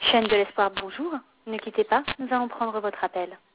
Chaîne de l'espoir, bonjour. Ne quittez pas, nous allons prendre votre appel.